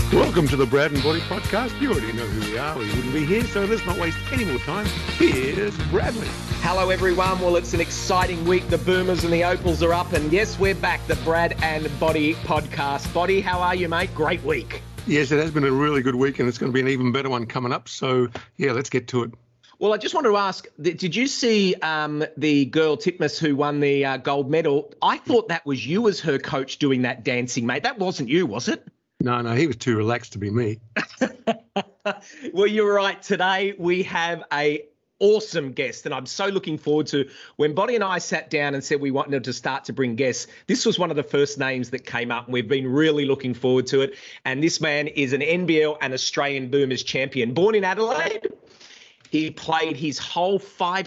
Welcome to the Brad and Body Podcast. You already know who we are. We wouldn't be here, so let's not waste any more time. Here's Bradley. Hello, everyone. Well, it's an exciting week. The Boomers and the Opals are up, and yes, we're back. The Brad and Body Podcast. Body, how are you, mate? Great week. Yes, it has been a really good week, and it's going to be an even better one coming up. So, yeah, let's get to it. Well, I just wanted to ask, did you see the girl Titmus who won the gold medal? I thought that was you as her coach doing that dancing, mate. That wasn't you, was it? No, he was too relaxed to be me. Well, you're right. Today we have a awesome guest, and I'm so looking forward to when Body and I sat down and said we wanted to start to bring guests. This was one of the first names that came up, and we've been really looking forward to it. And this man is an NBL and Australian Boomers champion, born in Adelaide. He played his whole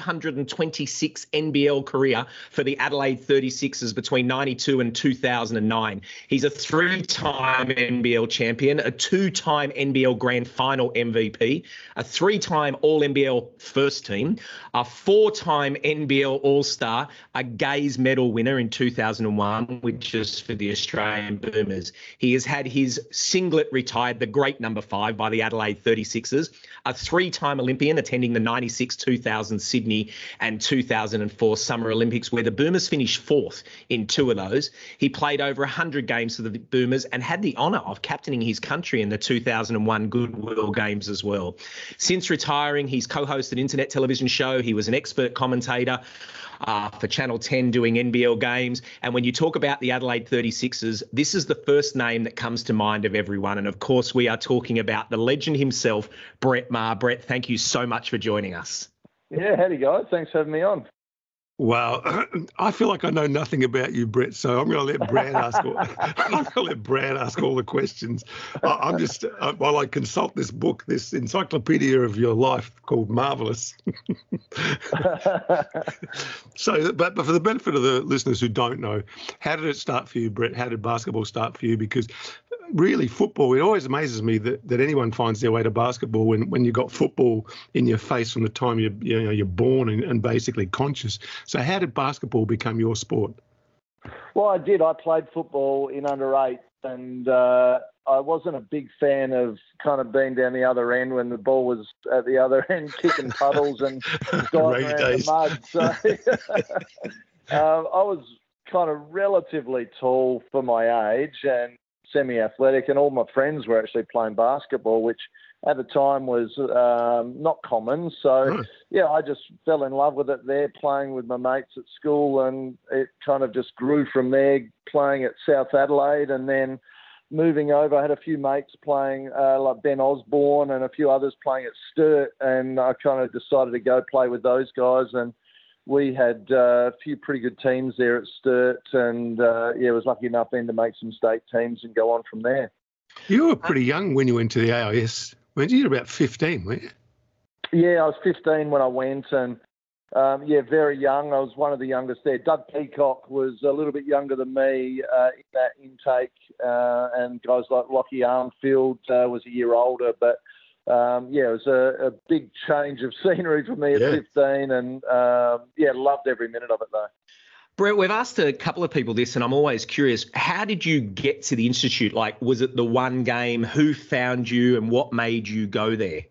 526 NBL career for the Adelaide 36ers between 92 and 2009. He's a three-time NBL champion, a two-time NBL Grand Final MVP, a three-time All-NBL first team, a four-time NBL All-Star, a Gaze Medal winner in 2001, which is for the Australian Boomers. He has had his singlet retired, the great number 5, by the Adelaide 36ers, a three-time Olympian, attending the 96, 2000 Sydney and 2004 Summer Olympics, where the Boomers finished fourth in two of those. He played over 100 games for the Boomers and had the honour of captaining his country in the 2001 Goodwill Games as well. Since retiring, he's co-hosted an internet television show. He was an expert commentator for Channel 10 doing NBL games. And when you talk about the Adelaide 36ers, this is the first name that comes to mind of everyone. And of course, we are talking about the legend himself, Brett Maher. Brett, thank you so much for joining us. Yeah, howdy guys. Thanks for having me on. Well, I feel like I know nothing about you, Brett, so I'm going to let Brad ask all the questions. I'm just, while I consult this book, this encyclopedia of your life called Marvellous. So, but for the benefit of the listeners who don't know, how did it start for you, Brett? How did basketball start for you? Because really, football, it always amazes me that anyone finds their way to basketball when you've got football in your face from the time you're born and basically conscious. So how did basketball become your sport? Well, I did. I played football in under 8, and I wasn't a big fan of kind of being down the other end when the ball was at the other end, kicking puddles and diving around the mud. So I was kind of relatively tall for my age and semi-athletic, and all my friends were actually playing basketball, which at the time was not common. So, yeah, I just fell in love with it there, playing with my mates at school, and it kind of just grew from there, playing at South Adelaide and then moving over. I had a few mates playing, like Ben Osborne and a few others playing at Sturt, and I kind of decided to go play with those guys, and we had a few pretty good teams there at Sturt, and was lucky enough then to make some state teams and go on from there. You were pretty young when you went to the AIS, weren't you? You were about 15, weren't you? Yeah, I was 15 when I went, and very young. I was one of the youngest there. Doug Peacock was a little bit younger than me in that intake, and guys like Lockie Armfield was a year older, but it was a big change of scenery for me at 15, and loved every minute of it though. Brett, we've asked a couple of people this, and I'm always curious, how did you get to the Institute? Like, was it the one game? Who found you, and what made you go there?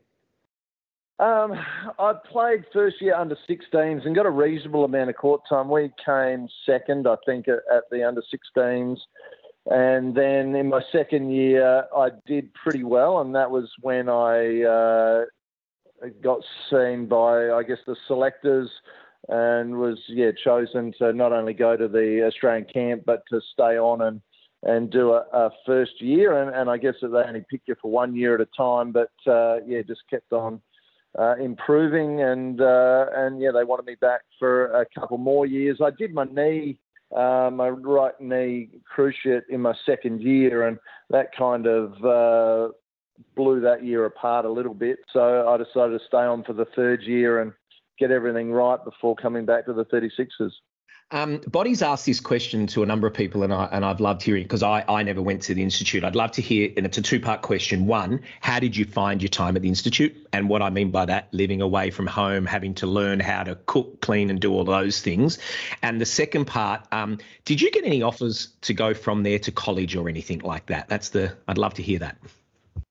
I played first year under 16s and got a reasonable amount of court time. We came second, I think, at the under 16s. And then in my second year, I did pretty well, and that was when I got seen by, I guess, the selectors, and was chosen to not only go to the Australian camp but to stay on and do a first year. And I guess that they only pick you for 1 year at a time, but just kept on improving, and they wanted me back for a couple more years. I did my right knee cruciate in my second year, and that kind of blew that year apart a little bit. So I decided to stay on for the third year and get everything right before coming back to the 36ers. Body's asked this question to a number of people, and I've loved hearing it because I never went to the Institute. I'd love to hear, and it's a two-part question. One, how did you find your time at the Institute? And what I mean by that, living away from home, having to learn how to cook, clean, and do all those things. And the second part, did you get any offers to go from there to college or anything like that? I'd love to hear that.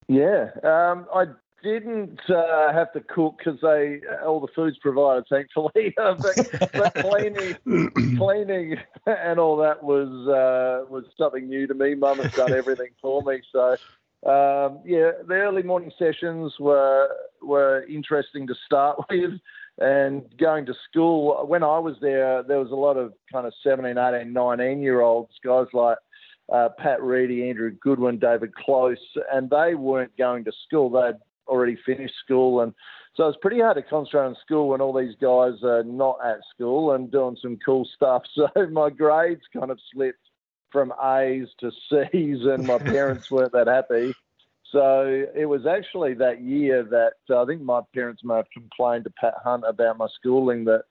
Yeah, I didn't have to cook because all the food's provided, thankfully. but cleaning and all that was something new to me. Mum has done everything for me, so the early morning sessions were interesting to start with. And going to school, when I was there was a lot of kind of 17, 18, 19-year-olds, guys like Pat Reedy, Andrew Goodwin, David Close, and they weren't going to school. They'd already finished school. And so it's pretty hard to concentrate on school when all these guys are not at school and doing some cool stuff. So my grades kind of slipped from A's to C's, and my parents weren't that happy. So it was actually that year that I think my parents may have complained to Pat Hunt about my schooling, that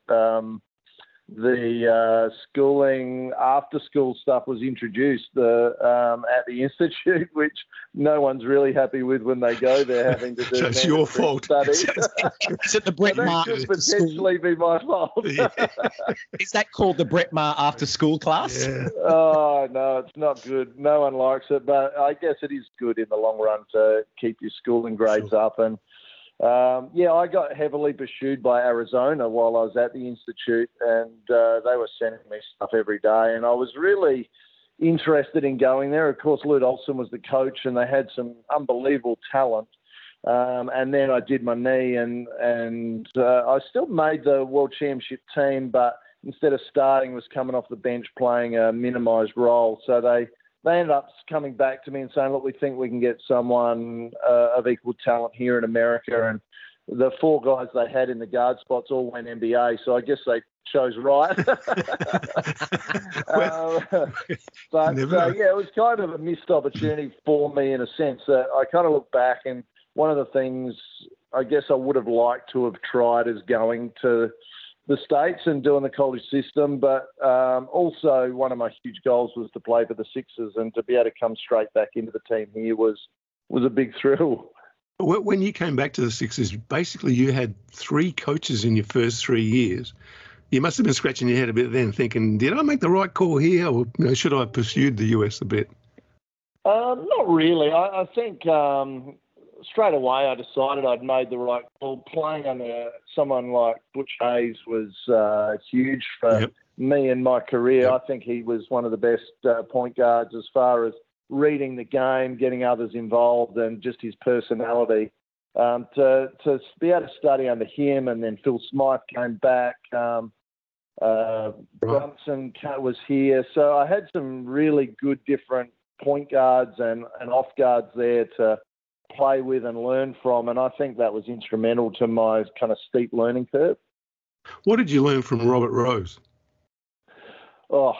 the schooling after school stuff was introduced at the institute, which no one's really happy with when they go there, having to do so it's your fault. Is it the Brett Maher? That could potentially be my fault. Yeah. Is that called the Brett Maher after school class? Yeah. Oh, no, it's not good. No one likes it, but I guess it is good in the long run to keep your schooling grades up. And I got heavily pursued by Arizona while I was at the Institute, and they were sending me stuff every day. And I was really interested in going there. Of course, Lute Olson was the coach, and they had some unbelievable talent. And then I did my knee, and I still made the World Championship team, but instead of starting, was coming off the bench playing a minimised role. So they ended up coming back to me and saying, look, we think we can get someone of equal talent here in America. And the 4 guys they had in the guard spots all went NBA, so I guess they chose right. It was kind of a missed opportunity for me in a sense that I kind of look back, and one of the things I guess I would have liked to have tried is going to the States and doing the college system, but also one of my huge goals was to play for the Sixers, and to be able to come straight back into the team here was a big thrill. When you came back to the Sixers, basically you had 3 coaches in your first 3 years. You must have been scratching your head a bit then, thinking, did I make the right call here, or should I have pursued the US a bit? Not really. I think straight away I decided I'd made the right call. Playing under someone like Butch Hayes was huge for me in my career. Yep. I think he was one of the best point guards as far as reading the game, getting others involved, and just his personality. To be able to study under him, and then Phil Smythe came back. Brunson was here. So I had some really good different point guards and off guards there to play with and learn from, and I think that was instrumental to my kind of steep learning curve. What did you learn from Robert Rose? Oh,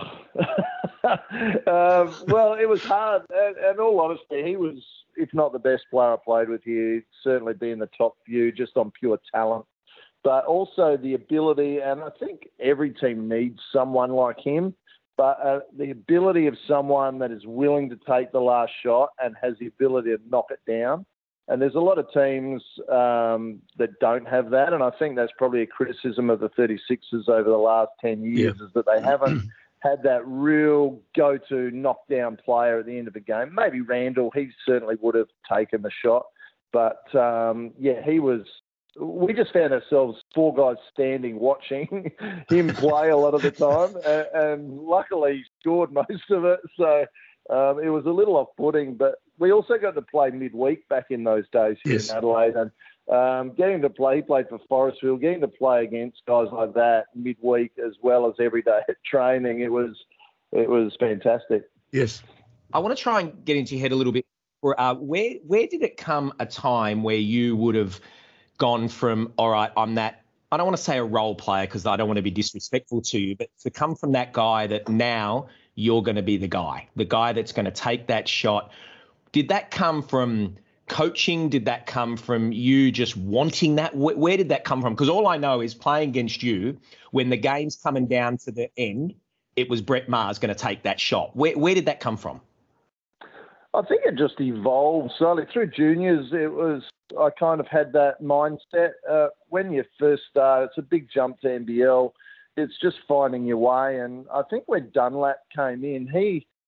well, it was hard. In all honesty, he was, if not the best player I played with here, he'd certainly be in the top few just on pure talent, but also the ability, and I think every team needs someone like him, but the ability of someone that is willing to take the last shot and has the ability to knock it down. And there's a lot of teams that don't have that, and I think that's probably a criticism of the 36ers over the last 10 years, is that they haven't had that real go-to knockdown player at the end of a game. Maybe Randall, he certainly would have taken the shot, but he was. We just found ourselves 4 guys standing watching him play a lot of the time, and luckily he scored most of it. So it was a little off-putting, but we also got to play midweek back in those days here in Adelaide, and getting to play, he played for Forestville, getting to play against guys like that midweek as well as every day at training, it was fantastic. Yes. I want to try and get into your head a little bit. Where did it come a time where you would have gone from, all right, I'm that, I don't want to say a role player because I don't want to be disrespectful to you, but to come from that guy that now you're going to be the guy that's going to take that shot. Did that come from coaching? Did that come from you just wanting that? Where did that come from? Because all I know is playing against you, when the game's coming down to the end, it was Brett Maher's going to take that shot. Where did that come from? I think it just evolved slowly. Through juniors, I kind of had that mindset. When you first start, it's a big jump to NBL. It's just finding your way. And I think when Dunlap came in, he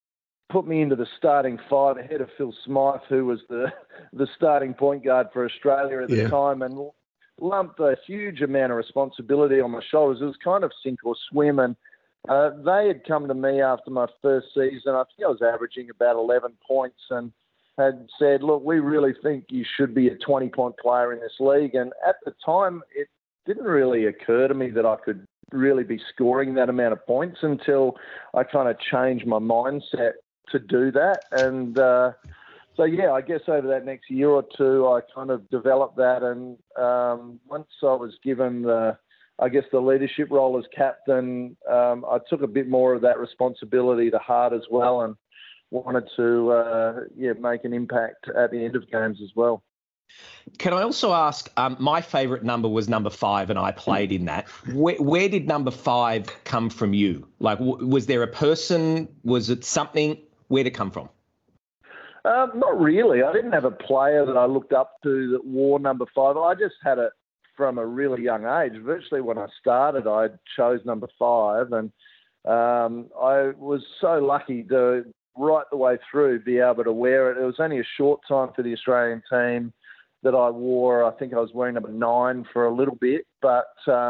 put me into the starting five ahead of Phil Smythe, who was the starting point guard for Australia at the time, and lumped a huge amount of responsibility on my shoulders. It was kind of sink or swim, and they had come to me after my first season. I think I was averaging about 11 points and had said, look, we really think you should be a 20-point player in this league. And at the time, it didn't really occur to me that I could really be scoring that amount of points until I kind of changed my mindset to do that. And so, yeah, I guess over that next year or two, I kind of developed that. And once I was given the leadership role as captain, I took a bit more of that responsibility to heart as well, and wanted to make an impact at the end of games as well. Can I also ask, my favourite number was number 5, and I played in that. Where did number 5 come from you? Like, was there a person? Was it something? Where did it come from? Not really. I didn't have a player that I looked up to that wore number 5. I just had it from a really young age. Virtually when I started, I chose number 5, and I was so lucky to, right the way through, be able to wear it. It was only a short time for the Australian team that I wore. I think I was wearing number 9 for a little bit, but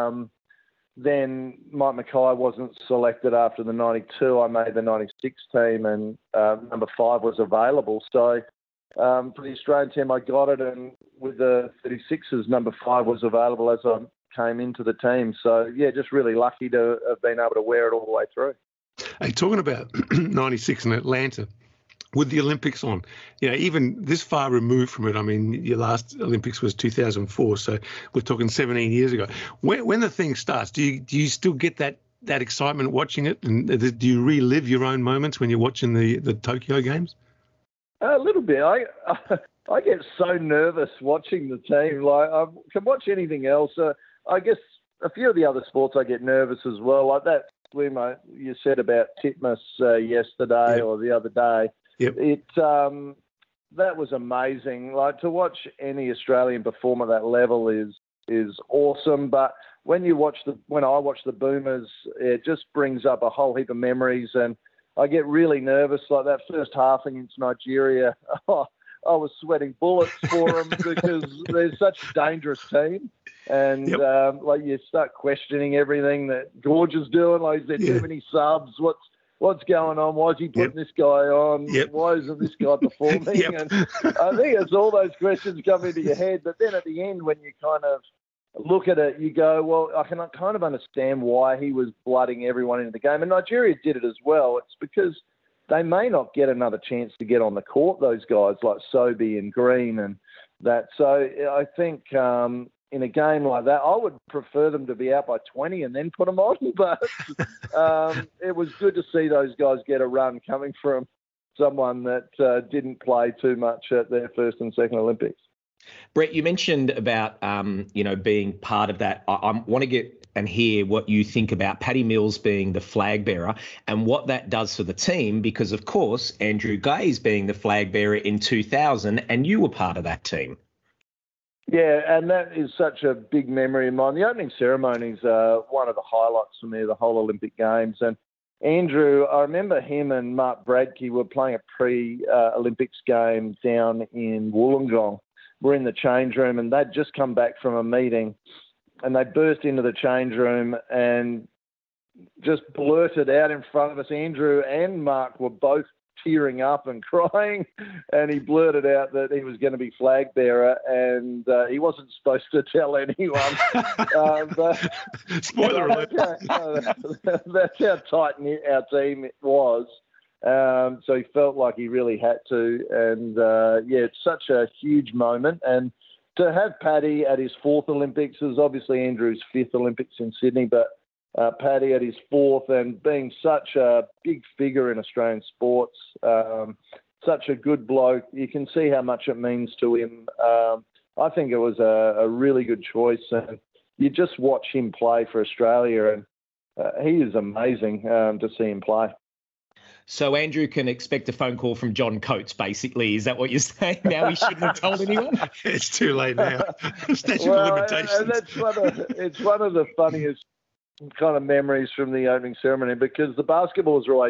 then Mike Mackay wasn't selected after the 92. I made the 96 team, and number 5 was available. So for the Australian team, I got it, and with the 36ers, number 5 was available as I came into the team. So, yeah, just really lucky to have been able to wear it all the way through. Hey, talking about 96 in Atlanta, with the Olympics on, even this far removed from it, I mean, your last Olympics was 2004, so we're talking 17 years ago. When the thing starts, do you still get that excitement watching it? And do you relive your own moments when you're watching the Tokyo Games? A little bit. I get so nervous watching the team. Like, I can watch anything else. I guess a few of the other sports I get nervous as well, like that swim you said about Titmus yesterday or the other day. Yep. That was amazing. Like, to watch any Australian perform at that level is awesome. But when I watch the Boomers, it just brings up a whole heap of memories, and I get really nervous. Like that first half against Nigeria, I was sweating bullets for them because they're such a dangerous team. And like, you start questioning everything that Gorge is doing. Like, is there too many subs? What's going on? Why is he putting this guy on? Why isn't this guy performing? And I think it's all those questions come into your head. But then at the end, when you kind of look at it, you go, well, I can kind of understand why he was blooding everyone into the game. And Nigeria did it as well. It's because they may not get another chance to get on the court, those guys like Sobey and Green and that. So I think in a game like that, I would prefer them to be out by 20 and then put them on. But it was good to see those guys get a run coming from someone that didn't play too much at their first and second Olympics. Brett, you mentioned about, being part of that. I want to get and hear what you think about Paddy Mills being the flag bearer and what that does for the team, because, of course, Andrew Gaze being the flag bearer in 2000, and you were part of that team. Yeah, and that is such a big memory of mine. The opening ceremonies are one of the highlights for me of the whole Olympic Games. And Andrew, I remember him and Mark Bradke were playing a pre-Olympics game down in Wollongong. We're in the change room, and they'd just come back from a meeting, and they burst into the change room and just blurted out in front of us. Andrew and Mark were both tearing up and crying, and he blurted out that he was going to be flag bearer, and he wasn't supposed to tell anyone. But spoiler alert. That's how tight-knit our team was. So he felt like he really had to. And, it's such a huge moment. And to have Paddy at his 4th Olympics is obviously Andrew's 5th Olympics in Sydney, but Paddy at his 4th, and being such a big figure in Australian sports, such a good bloke. You can see how much it means to him. I think it was a really good choice. And you just watch him play for Australia, and he is amazing to see him play. So Andrew can expect a phone call from John Coates, basically. Is that what you're saying now? He shouldn't have told anyone? It's too late now. Statute of limitations. And it's one of the funniest kind of memories from the opening ceremony, because the basketballs are always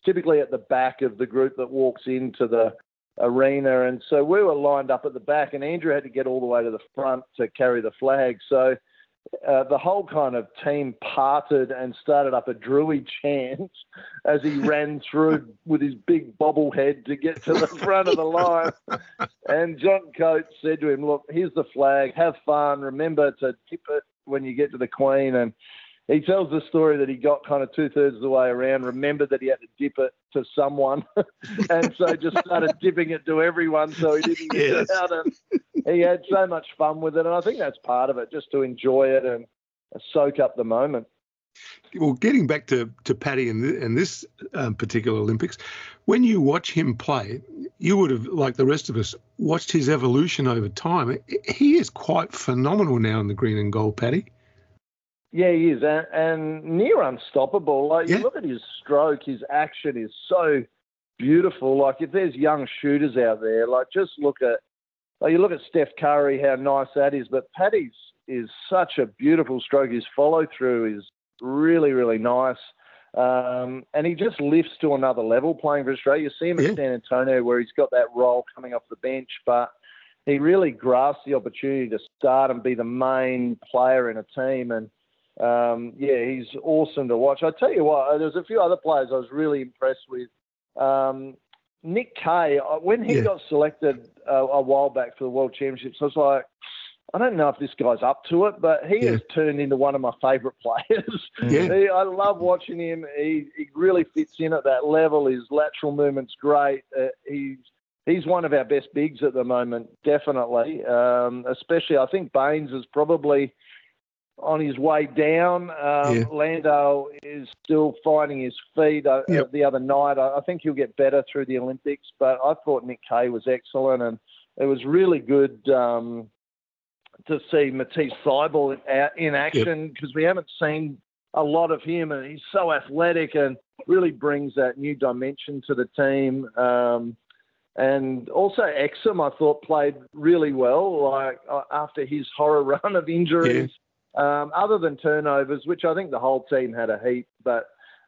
typically at the back of the group that walks into the arena. And so we were lined up at the back, and Andrew had to get all the way to the front to carry the flag. So the whole kind of team parted and started up a Drewy chant as he ran through with his big bobblehead to get to the front of the line. And John Coates said to him, look, here's the flag, have fun, remember to tip it when you get to the Queen. And he tells the story that he got kind of 2/3 of the way around, remembered that he had to dip it to someone, and so just started dipping it to everyone so he didn't get it out. And he had so much fun with it, and I think that's part of it, just to enjoy it and soak up the moment. Well, getting back to Paddy and this particular Olympics, when you watch him play, you would have, like the rest of us, watched his evolution over time. He is quite phenomenal now in the green and gold, Paddy. Yeah, he is, and near unstoppable. Like, you look at his stroke, his action is so beautiful. Like, if there's young shooters out there, like, just look at, you look at Steph Curry, how nice that is. But Paddy's is such a beautiful stroke. His follow-through is really, really nice. And he just lifts to another level playing for Australia. You see him at San Antonio where he's got that role coming off the bench, but he really grasps the opportunity to start and be the main player in a team. And he's awesome to watch. I tell you what, there's a few other players I was really impressed with. Nick Kay, when he got selected a while back for the World Championships, I was like, I don't know if this guy's up to it, but he has turned into one of my favourite players. I love watching him. He really fits in at that level. His lateral movement's great. He's one of our best bigs at the moment, definitely. Especially, I think Baines is probably on his way down. Landale is still finding his feet the other night. I think he'll get better through the Olympics, but I thought Nick Kay was excellent, and it was really good to see Matisse Thybulle in action because we haven't seen a lot of him, and he's so athletic and really brings that new dimension to the team. And also Exum, I thought, played really well, like after his horror run of injuries. Other than turnovers, which I think the whole team had a heap, but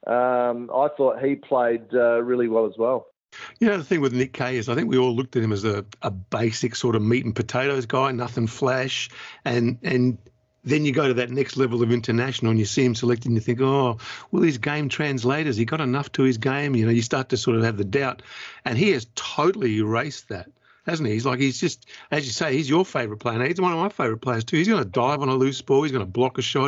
I thought he played really well as well. You know, the thing with Nick Kay is I think we all looked at him as a basic sort of meat and potatoes guy, nothing flash. And then you go to that next level of international and you see him selected and you think, oh, well, his game translators, he got enough to his game. You know, you start to sort of have the doubt. And he has totally erased that, hasn't he? He's just, as you say, he's your favourite player. Now, he's one of my favourite players too. He's going to dive on a loose ball. He's going to block a shot.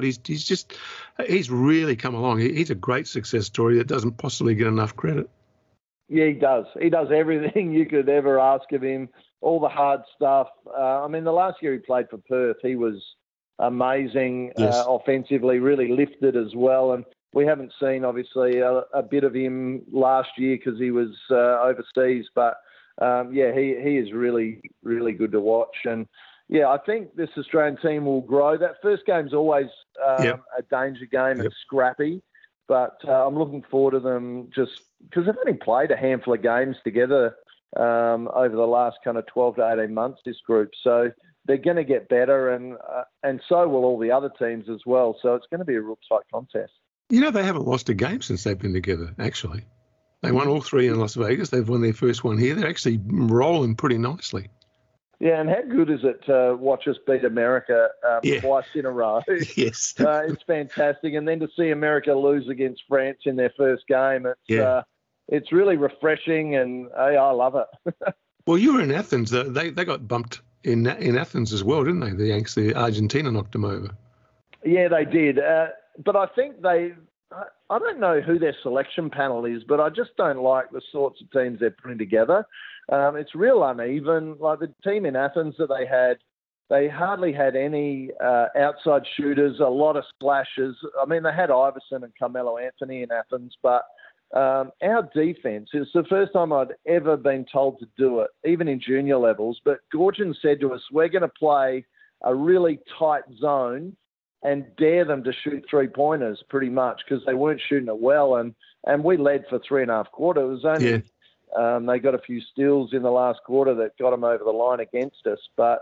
He's really come along. He's a great success story that doesn't possibly get enough credit. Yeah, he does. He does everything you could ever ask of him, all the hard stuff. I mean, the last year he played for Perth, he was amazing offensively, really lifted as well. And we haven't seen, obviously, a bit of him last year because he was overseas. But, he is really, really good to watch. And, I think this Australian team will grow. That first game's always a danger game and scrappy. But I'm looking forward to them just because they've only played a handful of games together over the last kind of 12 to 18 months, this group. So they're going to get better, and so will all the other teams as well. So it's going to be a real tight contest. You know, they haven't lost a game since they've been together, actually. They won all three in Las Vegas. They've won their first one here. They're actually rolling pretty nicely. Yeah, and how good is it to watch us beat America twice in a row? Yes. It's fantastic. And then to see America lose against France in their first game, it's really refreshing, and I love it. Well, you were in Athens. They got bumped in Athens as well, didn't they? The Yanks, Argentina knocked them over. Yeah, they did. But I think I don't know who their selection panel is, but I just don't like the sorts of teams they're putting together. It's real uneven. Like the team in Athens that they hardly had any outside shooters, a lot of splashes. I mean, they had Iverson and Carmelo Anthony in Athens, but our defence, it's the first time I'd ever been told to do it, even in junior levels. But Gorgian said to us, we're going to play a really tight zone and dare them to shoot three-pointers pretty much because they weren't shooting it well. And we led for 3.5 quarters. It was only they got a few steals in the last quarter that got them over the line against us. But,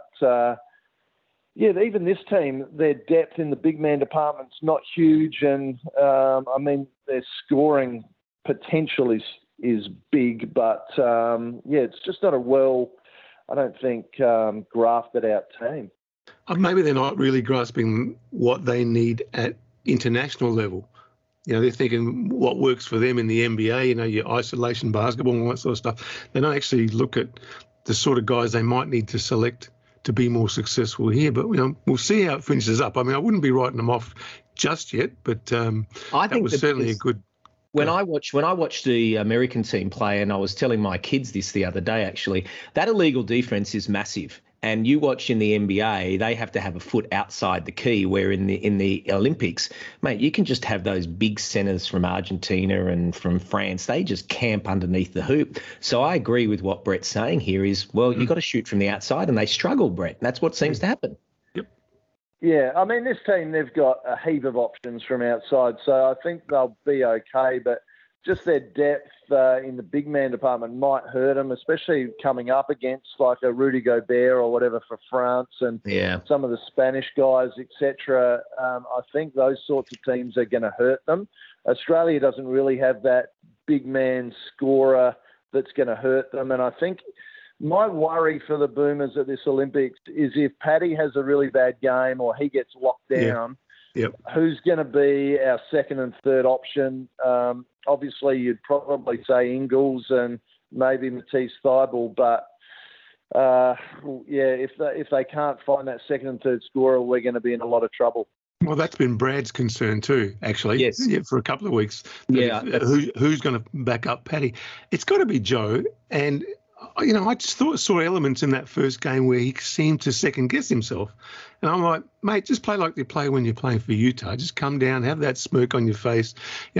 even this team, their depth in the big man department's not huge. And, their scoring potential is is big, but it's just not I don't think, grafted out team. Maybe they're not really grasping what they need at international level. They're thinking what works for them in the NBA, your isolation basketball and all that sort of stuff. They don't actually look at the sort of guys they might need to select to be more successful here. But, we'll see how it finishes up. I mean, I wouldn't be writing them off just yet, but I think was certainly a good... When I watch the American team play, and I was telling my kids this the other day, actually, that illegal defense is massive. And you watch in the NBA, they have to have a foot outside the key, where in the Olympics, mate, you can just have those big centers from Argentina and from France. They just camp underneath the hoop. So I agree with what Brett's saying here is, you got to shoot from the outside, and they struggle, Brett. That's what seems to happen. Yep. Yeah, I mean, this team, they've got a heap of options from outside, so I think they'll be okay, but just their depth in the big man department might hurt them, especially coming up against like a Rudy Gobert or whatever for France and some of the Spanish guys, etc. I think those sorts of teams are going to hurt them. Australia doesn't really have that big man scorer that's going to hurt them. And I think my worry for the Boomers at this Olympics is if Paddy has a really bad game or he gets locked down, who's going to be our second and third option? Obviously, you'd probably say Ingles and maybe Matisse Thybulle, but if they can't find that second and third scorer, we're going to be in a lot of trouble. Well, that's been Brad's concern too, actually. Yes. Yeah, for a couple of weeks. Who's going to back up Paddy? It's got to be Joe. And, I just saw elements in that first game where he seemed to second guess himself. And I'm like, mate, just play like you play when you're playing for Utah. Just come down, have that smirk on your face,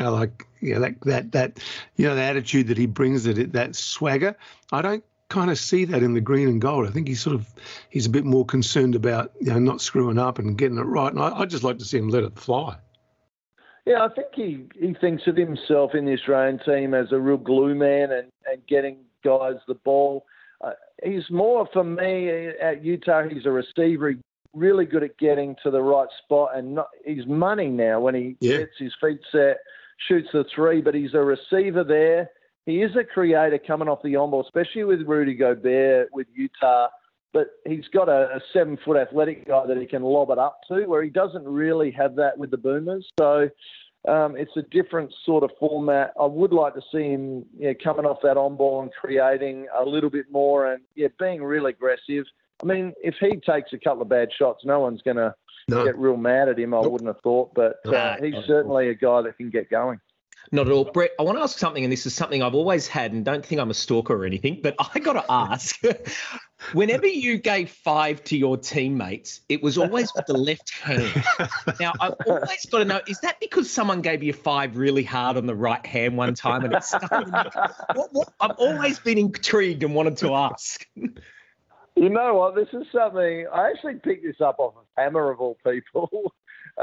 that attitude that he brings, that swagger. I don't kind of see that in the green and gold. I think he's a bit more concerned about not screwing up and getting it right. And I'd just like to see him let it fly. Yeah, I think he thinks of himself in the Australian team as a real glue man and getting guys the ball. He's more, for me, at Utah, he's a receiver. He's really good at getting to the right spot, and he's money now when he gets his feet set, shoots the three, but he's a receiver there. He is a creator coming off the on-ball, especially with Rudy Gobert with Utah, but he's got a 7-foot athletic guy that he can lob it up to, where he doesn't really have that with the Boomers. So it's a different sort of format. I would like to see him coming off that on-ball and creating a little bit more and being real aggressive. I mean, if he takes a couple of bad shots, no one's going to get real mad at him, I wouldn't have thought. But he's certainly a guy that can get going. Not at all. Brett, I want to ask something, and this is something I've always had, and don't think I'm a stalker or anything, but I got to ask. Whenever you gave 5 to your teammates, it was always with the left hand. Now, I've always got to know, is that because someone gave you 5 really hard on the right hand one time and it stuck in you? I've always been intrigued and wanted to ask. You know what? This is something, I actually picked this up off of Hammer of all people.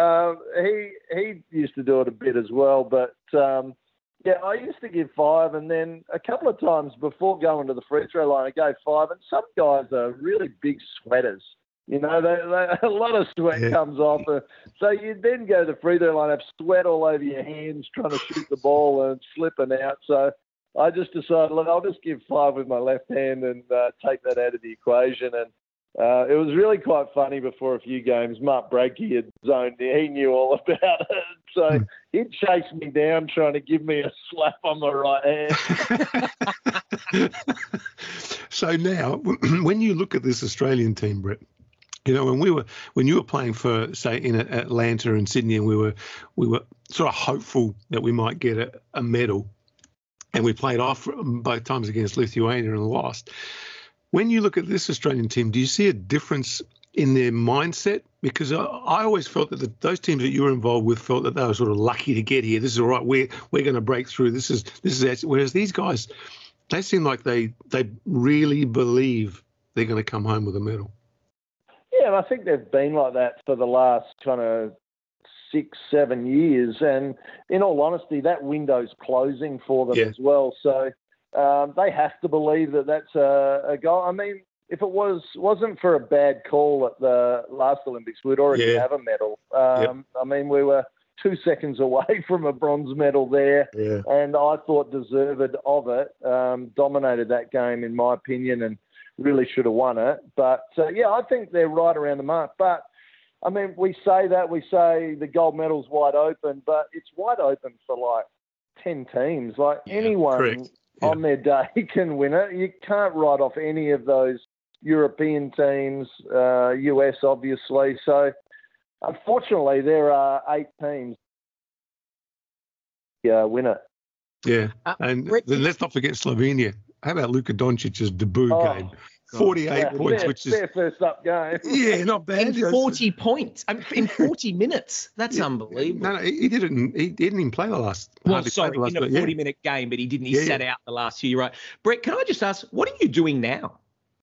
He used to do it a bit as well, but I used to give 5, and then a couple of times before going to the free throw line, I go 5, and some guys are really big sweaters. A lot of sweat comes off, so you then go to the free throw line, have sweat all over your hands trying to shoot the ball and slipping out. So I just decided, look, I'll just give 5 with my left hand and take that out of the equation. And it was really quite funny before a few games. Mark Bradke had zoned in. He knew all about it. So he'd chase me down trying to give me a slap on my right hand. So now, when you look at this Australian team, Brett, when you were playing for, say, in Atlanta and Sydney, and we were sort of hopeful that we might get a medal, and we played off both times against Lithuania and lost. When you look at this Australian team, do you see a difference in their mindset? Because I always felt that those teams that you were involved with felt that they were sort of lucky to get here. This is all right. We're going to break through. This is. Whereas these guys, they seem like they really believe they're going to come home with a medal. Yeah, I think they've been like that for the last kind of 6-7 years, and in all honesty, that window's closing for them as well. So they have to believe that that's a goal. I mean, if it wasn't for a bad call at the last Olympics, we'd already have a medal. I mean, we were 2 seconds away from a bronze medal there, and I thought deserved of it. Dominated that game, in my opinion, and really should have won it. But, I think they're right around the mark. But, I mean, we say the gold medal's wide open, but it's wide open for, 10 teams. Anyone on their day can win it. You can't write off any of those European teams, US, obviously. So, unfortunately, there are 8 teams win it. Yeah, and then let's not forget Slovenia. How about Luka Doncic's debut game? 48 points, which is their first up game. Yeah, not bad. And 40 points in 40 minutes. That's unbelievable. No, he didn't. He didn't even play the last. In a 40-minute game, but he didn't. He sat out the last few. You're right, Brett. Can I just ask, what are you doing now?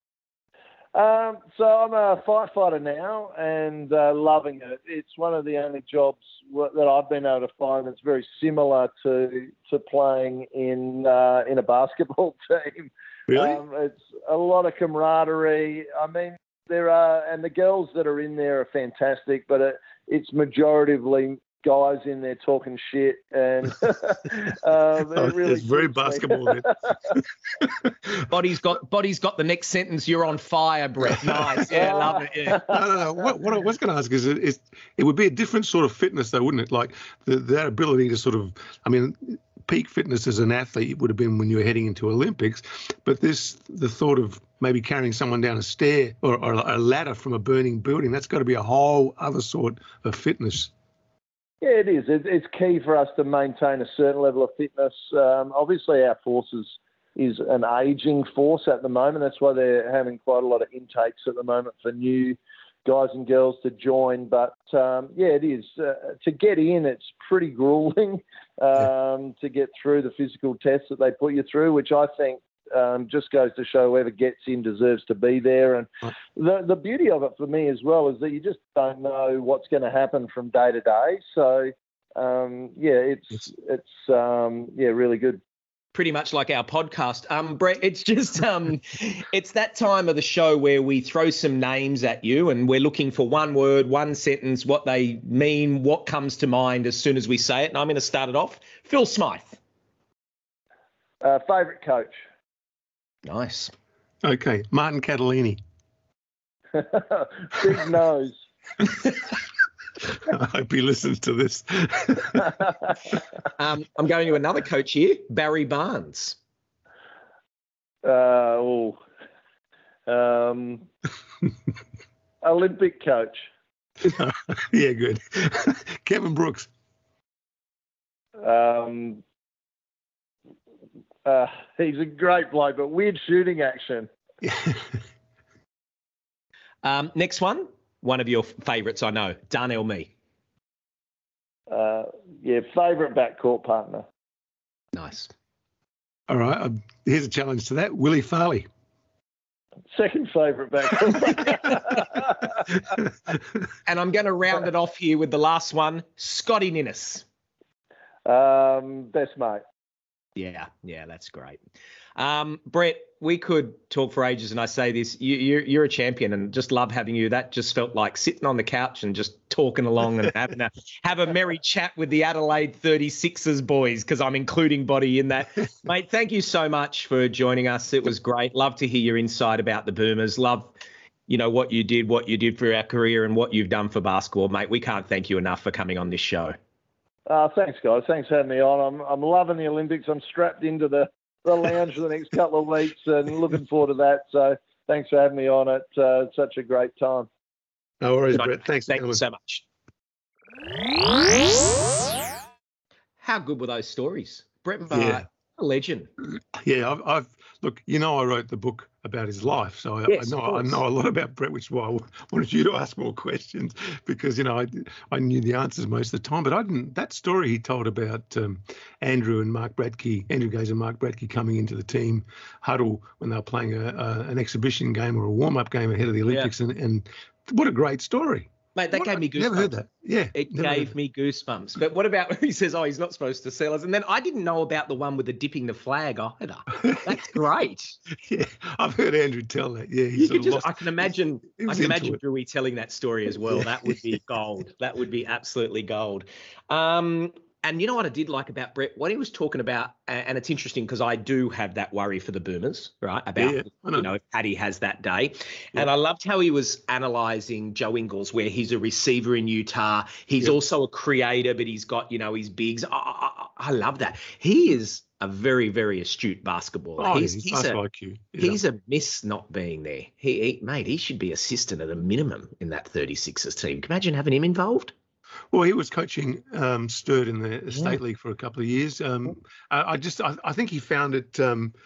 So I'm a firefighter now, and loving it. It's one of the only jobs that I've been able to find that's very similar to playing in a basketball team. Really? It's a lot of camaraderie. I mean, and the girls that are in there are fantastic, but it's majoritively guys in there talking shit, and really it's very basketball. Body's got the next sentence. You're on fire, Brett. Nice, yeah, love it. Yeah. No. What I was going to ask is, it would be a different sort of fitness, though, wouldn't it? Like that ability to sort of, I mean, peak fitness as an athlete would have been when you were heading into Olympics, but the thought of maybe carrying someone down a stair or a ladder from a burning building, that's got to be a whole other sort of fitness. Yeah, it is. It's key for us to maintain a certain level of fitness. Obviously, our forces is an ageing force at the moment. That's why they're having quite a lot of intakes at the moment for new guys and girls to join. But, it is. To get in, it's pretty grueling to get through the physical tests that they put you through, which I think just goes to show whoever gets in deserves to be there. And the beauty of it for me as well is that you just don't know what's going to happen from day to day. So, it's really good. Pretty much like our podcast. Brett, it's just it's that time of the show where we throw some names at you and we're looking for one word, one sentence, what they mean, what comes to mind as soon as we say it. And I'm going to start it off. Phil Smythe. Favourite coach. Nice. Okay. Martin Catalini. Big nose. I hope he listens to this. I'm going to another coach here, Barry Barnes. Olympic coach. Yeah, good. Kevin Brooks. He's a great bloke, but weird shooting action. Next one of your favourites, I know, Darnell Mee. Favourite backcourt partner. Nice. All right, here's a challenge to that. Willie Farley. Second favourite backcourt partner. And I'm going to round it off here with the last one, Scotty Ninnis. Best mate. Yeah, that's great. Brett, we could talk for ages, and I say this, you're a champion, and just love having you. That just felt like sitting on the couch and just talking along and have a merry chat with the Adelaide 36ers boys, because I'm including Body in that. Mate, thank you so much for joining us. It was great. Love to hear your insight about the Boomers. Love, what you did for our career and what you've done for basketball, mate. We can't thank you enough for coming on this show. Thanks, guys. Thanks for having me on. I'm loving the Olympics. I'm strapped into the lounge for the next couple of weeks and looking forward to that. So thanks for having me on it. It's such a great time. No worries, Brett. Thanks you so much. How good were those stories? Brett Bart, a legend. Yeah, I've look, I wrote the book about his life, so I know a lot about Brett, which is why I wanted you to ask more questions, because I knew the answers most of the time, but I didn't. That story he told about Andrew Gaze and Mark Bradtke coming into the team huddle when they were playing an exhibition game or a warm-up game ahead of the Olympics, and what a great story. Mate, that gave me goosebumps. Never heard that. Yeah. It gave me goosebumps. But what about when he says, oh, he's not supposed to sell us? And then I didn't know about the one with the dipping the flag either. That's great. Yeah, I've heard Andrew tell that. Yeah, I can imagine Drewy telling that story as well. Yeah. That would be gold. That would be absolutely gold. And you know what I did like about Brett? What he was talking about, and it's interesting because I do have that worry for the Boomers, right? About, if Paddy has that day. Yeah. And I loved how he was analysing Joe Ingles, where he's a receiver in Utah. He's also a creator, but he's got, his bigs. I love that. He is a very, very astute basketballer. Oh, he's IQ. Yeah. He's a miss not being there. He should be assistant at a minimum in that 36ers team. Can you imagine having him involved? Well, he was coaching Sturt in the State League for a couple of years. I think he found it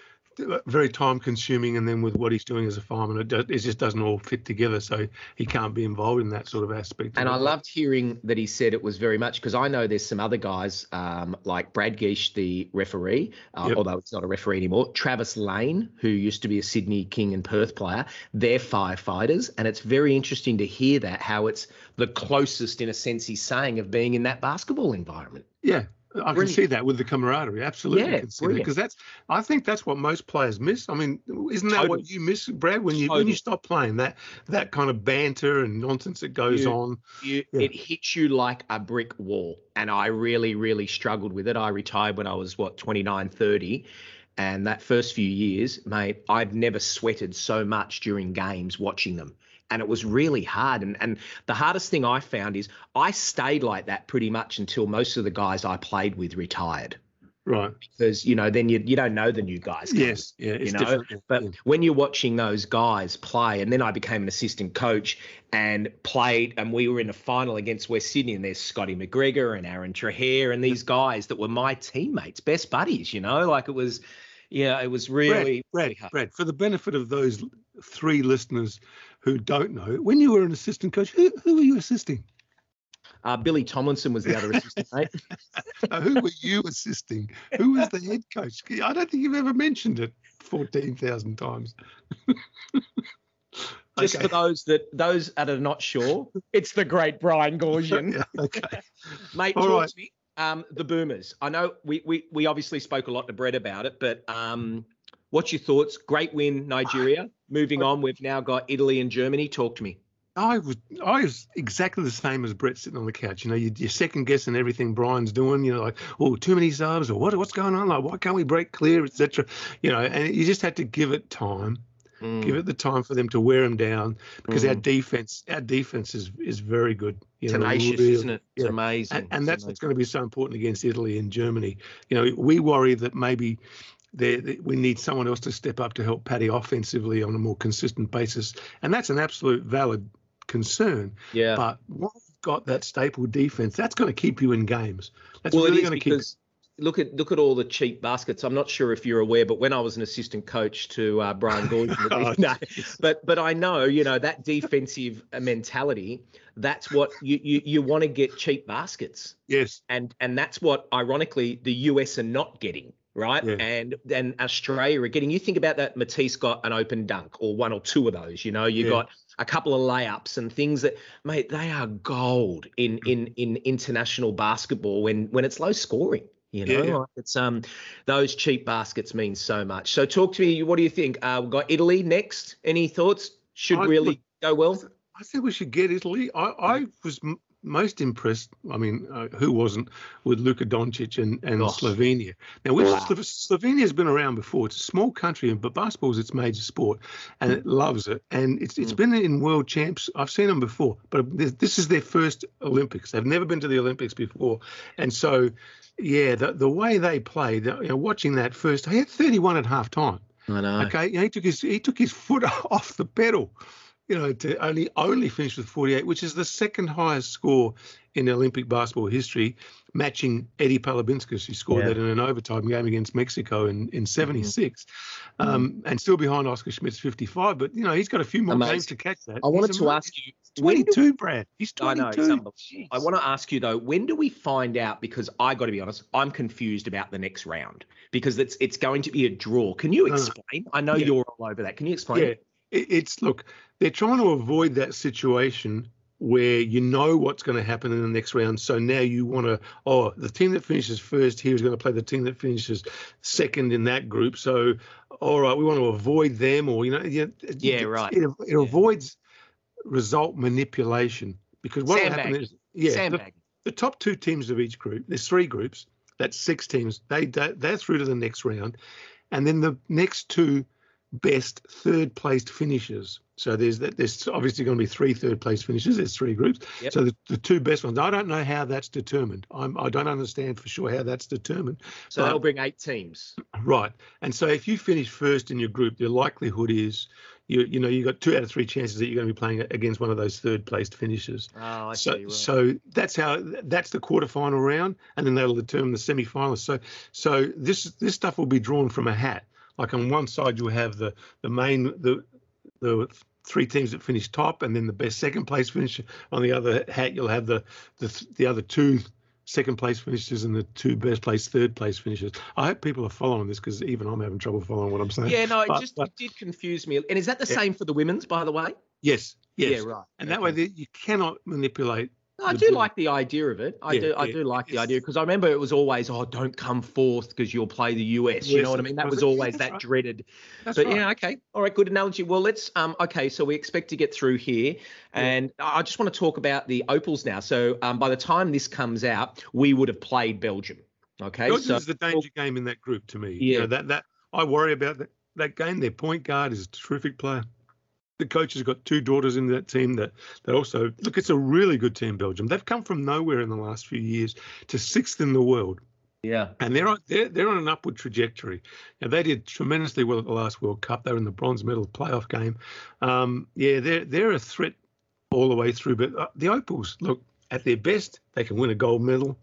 very time consuming, and then with what he's doing as a fireman, it just doesn't all fit together. So he can't be involved in that sort of aspect. And I loved hearing that he said it was very much, because I know there's some other guys like Brad Geish, the referee, although it's not a referee anymore, Travis Lane, who used to be a Sydney King and Perth player, they're firefighters. And it's very interesting to hear that, how it's the closest, in a sense, he's saying, of being in that basketball environment. Yeah. I can see that with the camaraderie. Absolutely. Yeah, can see that, because I think that's what most players miss. I mean, isn't that what you miss, Brad, when you stop playing, that kind of banter and nonsense that goes on? It hits you like a brick wall. And I really, really struggled with it. I retired when I was 29, 30. And that first few years, mate, I've never sweated so much during games watching them. And it was really hard. And the hardest thing I found is I stayed like that pretty much until most of the guys I played with retired. Right. Because, then you don't know the new guys. Yes. Yeah. It's different. But when you're watching those guys play, and then I became an assistant coach and played, and we were in a final against West Sydney, and there's Scotty McGregor and Aaron Trahair and these guys that were my teammates, best buddies, like it was, it was really, really hard. Brad, for the benefit of those 3 listeners who don't know, when you were an assistant coach, who were you assisting? Billy Tomlinson was the other assistant, mate. Who were you assisting? Who was the head coach? I don't think you've ever mentioned it 14,000 times. Just for those that are not sure, it's the great Brian Goorjian. Yeah, okay. Mate, talk to me. The Boomers. I know we obviously spoke a lot to Brett about it, but what's your thoughts? Great win, Nigeria. Moving on, we've now got Italy and Germany. Talk to me. I was exactly the same as Brett, sitting on the couch. You're second guessing everything Brian's doing. Like, oh, too many subs, or what's going on? Like, why can't we break clear, etc. And you just had to give it time. Give it the time for them to wear them down, because our defense is very good. Tenacious, really, isn't it? It's amazing. And that's what's going to be so important against Italy and Germany. We worry that maybe we need someone else to step up to help Paddy offensively on a more consistent basis, and that's an absolute valid concern. Yeah. But once you've got that staple defense, that's going to keep you in games. That's really going to keep. Look at all the cheap baskets. I'm not sure if you're aware, but when I was an assistant coach to Brian Goorjian, but I know, that defensive mentality, that's what you want to get, cheap baskets. Yes. And that's what, ironically, the US are not getting. Right. Yeah. And then Australia are getting, you think about that, Matisse got an open dunk or 1 or 2 of those, you got a couple of layups and things that, mate, they are gold in international basketball when it's low scoring. Like it's those cheap baskets mean so much. So talk to me. What do you think? We've got Italy next. Any thoughts? Should really go well? I think we should get Italy. I was most impressed. I mean, who wasn't, with Luka Doncic and Slovenia? Now, Slovenia has been around before. It's a small country, but basketball is its major sport, and it loves it. And it's been in world champs. I've seen them before, but this is their first Olympics. They've never been to the Olympics before, and so. Yeah, the way they played, watching that first, he had 31 at half time. I know. Okay, he took his foot off the pedal, to only finish with 48, which is the second highest score in Olympic basketball history, matching Eddie Palabinskas, who scored that in an overtime game against Mexico in 76, and still behind Oscar Schmidt's 55. But, he's got a few more games to catch that. I wanted to ask you. 22, Brad. He's 22. I know. It's unbelievable. I want to ask you, though, when do we find out? Because I got to be honest, I'm confused about the next round, because it's going to be a draw. Can you explain? I know you're all over that. Can you explain? Yeah, look, they're trying to avoid that situation where you know what's going to happen in the next round. So now you want to, the team that finishes first here is going to play the team that finishes second in that group. So, all right, we want to avoid them, or, right. It avoids result manipulation, because what will happen is, the top two teams of each group, there's three groups, that's 6 teams, they're through to the next round. And then the next two best third-placed finishers. So there's obviously going to be 3 third-placed finishers. There's 3 groups. Yep. So the 2 best ones. I don't know how that's determined. I don't understand for sure how that's determined. So that'll bring 8 teams. Right. And so if you finish first in your group, the likelihood is you got 2 out of 3 chances that you're going to be playing against one of those third-placed finishers. Oh, I see. Right. So that's the quarterfinal round, and then that'll determine the semi-finalists. So this stuff will be drawn from a hat. Like on one side, you'll have the 3 teams that finish top, and then the best second place finisher. On the other hat, you'll have the other 2 second place finishers and the 2 best place third place finishers. I hope people are following this, because even I'm having trouble following what I'm saying. Yeah, no, it did confuse me. And is that the same for the women's, by the way? Yes. Yeah, right. And that way you cannot manipulate. I do like the idea of it. I do like the idea, because I remember it was always, don't come fourth because you'll play the US. You know what I mean? That was always that dreaded. But yeah, okay. All right, good analogy. Well, let's, so we expect to get through here. And I just want to talk about the Opals now. So by the time this comes out, we would have played Belgium. Okay. Belgium is the danger game in that group to me. Yeah. That I worry about that game. Their point guard is a terrific player. The coach has got 2 daughters in that team that also look. It's a really good team, Belgium. They've come from nowhere in the last few years to 6th in the world. Yeah, and they're on an upward trajectory. Now, they did tremendously well at the last World Cup. They were in the bronze medal playoff game. They're a threat all the way through. But the Opals, look, at their best, they can win a gold medal,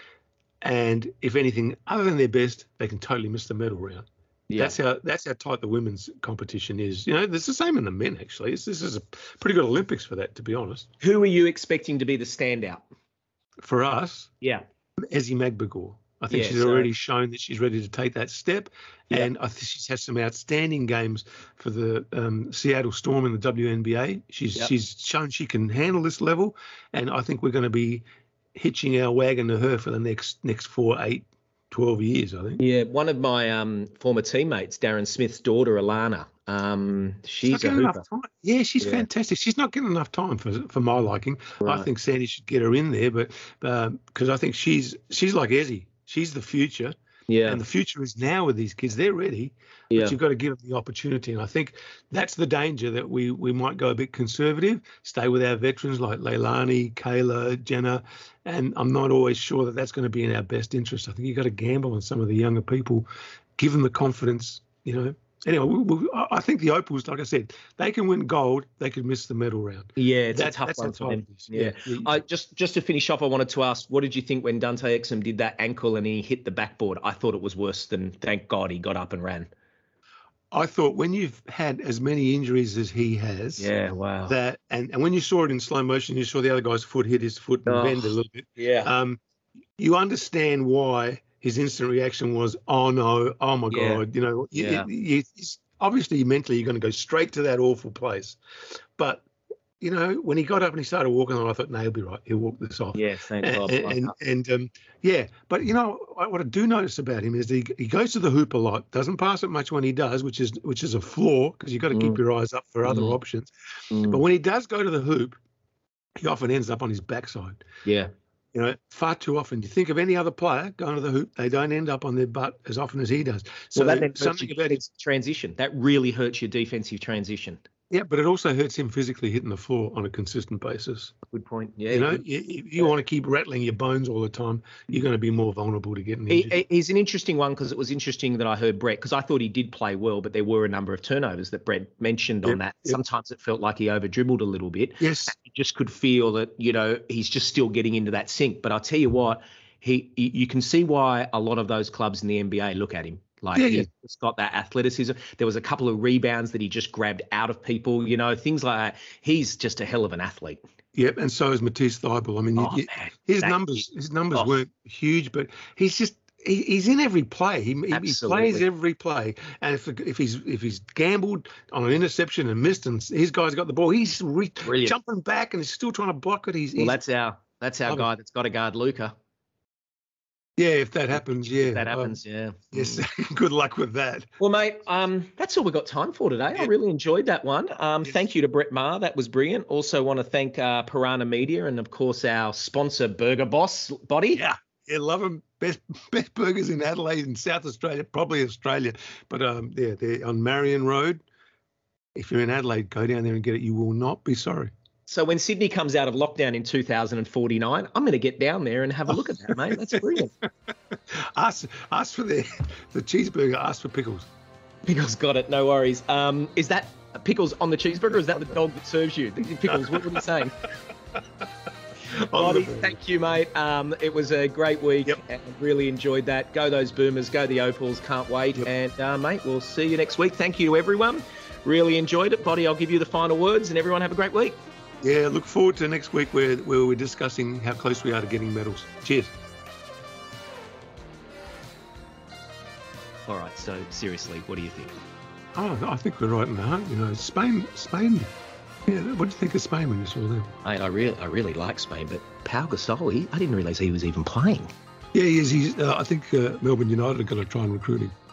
and if anything other than their best, they can totally miss the medal round. Yeah. That's how tight the women's competition is. It's the same in the men, actually. This is a pretty good Olympics for that, to be honest. Who are you expecting to be the standout? For us? Yeah. Ezi Magbegor. I think she's already shown that she's ready to take that step. Yeah. And I think she's had some outstanding games for the Seattle Storm in the WNBA. She's shown she can handle this level. And I think we're going to be hitching our wagon to her for the next 4, 8, 12 years, I think. Yeah, one of my former teammates, Darren Smith's daughter, Alana, she's a hooper. Yeah, she's fantastic. She's not getting enough time for my liking. Right. I think Sandy should get her in there, but because I think she's like Ezi. She's the future. Yeah. And the future is now with these kids. They're ready, but you've got to give them the opportunity. And I think that's the danger, that we might go a bit conservative, stay with our veterans like Leilani, Kayla, Jenna, and I'm not always sure that that's going to be in our best interest. I think you've got to gamble on some of the younger people, give them the confidence, Anyway, I think the Opals, like I said, they can win gold. They could miss the medal round. Yeah, it's a tough one for them. Yeah. Just to finish off, I wanted to ask, what did you think when Dante Exum did that ankle and he hit the backboard? I thought it was worse than, thank God, he got up and ran. I thought when you've had as many injuries as he has, wow. That and when you saw it in slow motion, you saw the other guy's foot hit his foot and bend a little bit. Yeah. You understand why his instant reaction was, oh no, oh my God, it's obviously mentally you're going to go straight to that awful place. But, when he got up and he started walking on, I thought, no, he'll be right. He'll walk this off. Yeah, thank God. But what I do notice about him is he goes to the hoop a lot, doesn't pass it much when he does, which is a flaw, because you've got to keep your eyes up for other options. But when he does go to the hoop, he often ends up on his backside. Yeah. Far too often. You think of any other player going to the hoop, they don't end up on their butt as often as he does. So that then something about his transition, that really hurts your defensive transition. Yeah, but it also hurts him physically hitting the floor on a consistent basis. Good point. Yeah. If you want to keep rattling your bones all the time, you're going to be more vulnerable to getting injured. He's an interesting one, because it was interesting that I heard Brett, because I thought he did play well, but there were a number of turnovers that Brett mentioned on that. Yep. Sometimes it felt like he over-dribbled a little bit. Yes. You just could feel that, he's just still getting into that sink. But I'll tell you what, you can see why a lot of those clubs in the NBA look at him. He's got that athleticism. There was a couple of rebounds that he just grabbed out of people, things like that. He's just a hell of an athlete. Yep, and so is Matisse Thybulle. I mean, his numbers weren't huge, but he's just he's in every play. He plays every play. And if he's gambled on an interception and missed, and his guy's got the ball, he's jumping back and he's still trying to block it. That's our guy that's got to guard Luca. Yeah, if that happens, yeah. If that happens, yeah. Yes, good luck with that. Well, mate, that's all we've got time for today. Yeah. I really enjoyed that one. Yes. Thank you to Brett Maher. That was brilliant. Also want to thank Piranha Media and, of course, our sponsor, Burger Boss, Body. Yeah, love them. Best burgers in Adelaide and South Australia, probably Australia. But, they're on Marion Road. If you're in Adelaide, go down there and get it. You will not be sorry. So when Sydney comes out of lockdown in 2049, I'm going to get down there and have a look at that, mate. That's brilliant. Ask for the cheeseburger. Ask for pickles. Pickles, got it. No worries. Is that pickles on the cheeseburger or is that the dog that serves you? The pickles, what are you saying? Bobby, thank you, mate. It was a great week. Yep. And really enjoyed that. Go those Boomers. Go the Opals. Can't wait. Yep. And, mate, we'll see you next week. Thank you to everyone. Really enjoyed it. Buddy, I'll give you the final words and everyone have a great week. Yeah, look forward to next week where we're discussing how close we are to getting medals. Cheers. All right, so seriously, what do you think? Oh, I think we're right in the hunt. You know, Spain. Yeah, what do you think of Spain when you saw them? Mate, I really like Spain, but Pau Gasol, I didn't realise he was even playing. Yeah, he is. I think Melbourne United are going to try and recruit him.